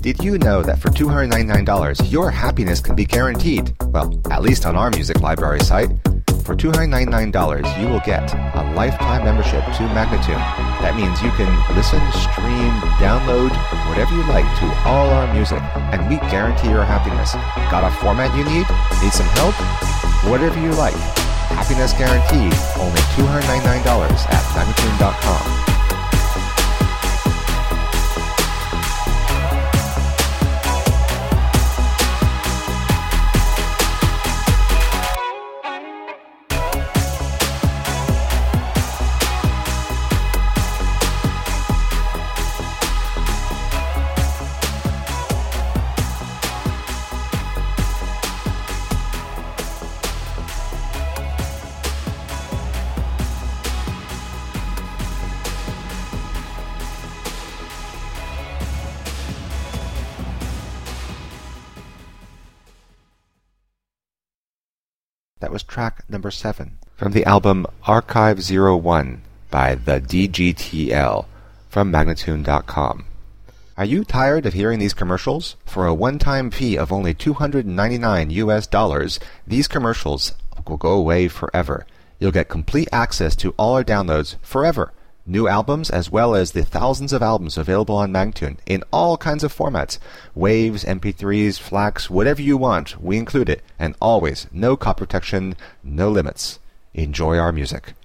Did you know that for $299, your happiness can be guaranteed? Well, at least on our music library site. For $299, you will get a lifetime membership to Magnatune. That means you can listen, stream, download, whatever you like to all our music, and we guarantee your happiness. Got a format you need? Need some help? Whatever you like. Happiness guaranteed. Only $299 at Magnatune.com. That was track number 7 from the album Archive 01 by the DGTL from Magnatune.com. Are you tired of hearing these commercials? For a one-time fee of only $299, these commercials will go away forever. You'll get complete access to all our downloads forever. New albums as well as the thousands of albums available on Magnatune in all kinds of formats. Waves, MP3s, FLACs, whatever you want, we include it. And always, no copy protection, no limits. Enjoy our music.